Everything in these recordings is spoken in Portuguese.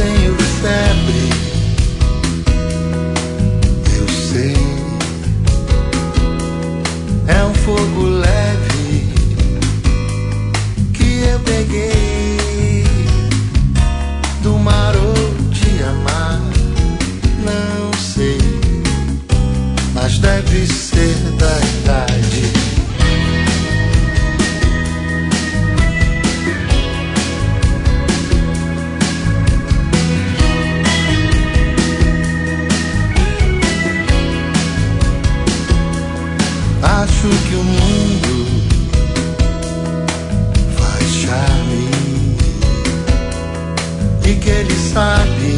tenho febre, eu sei. É um fogo leve que eu peguei do mar ou de amar, não sei, mas deve ser da idade. Acho que o mundo faz charme e que ele sabe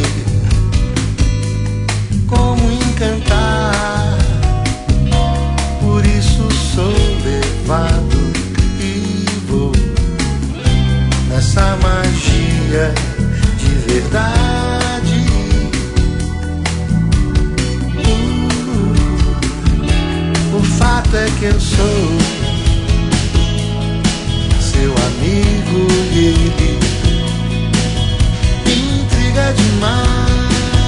como encantar. Por isso sou levado e vou nessa magia de verdade. O fato é que eu sou seu amigo e ele me intriga demais.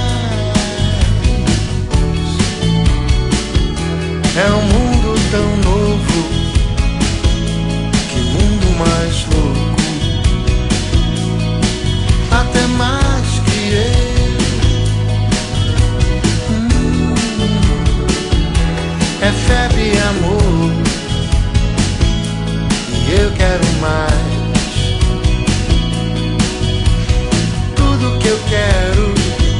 É um mundo tão novo, que mundo mais louco, até mais que eu. É febre e amor, e eu quero mais. Tudo que eu quero,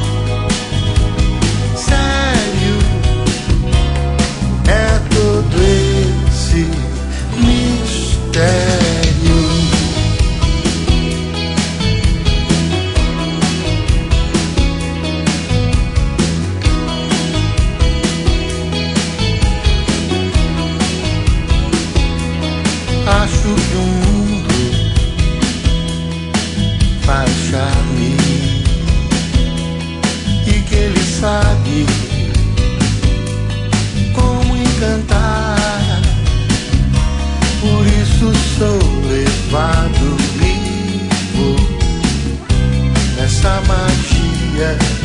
sério, é todo esse mistério. Acho que o mundo faz charme e que ele sabe como encantar. Por isso sou levado vivo nessa magia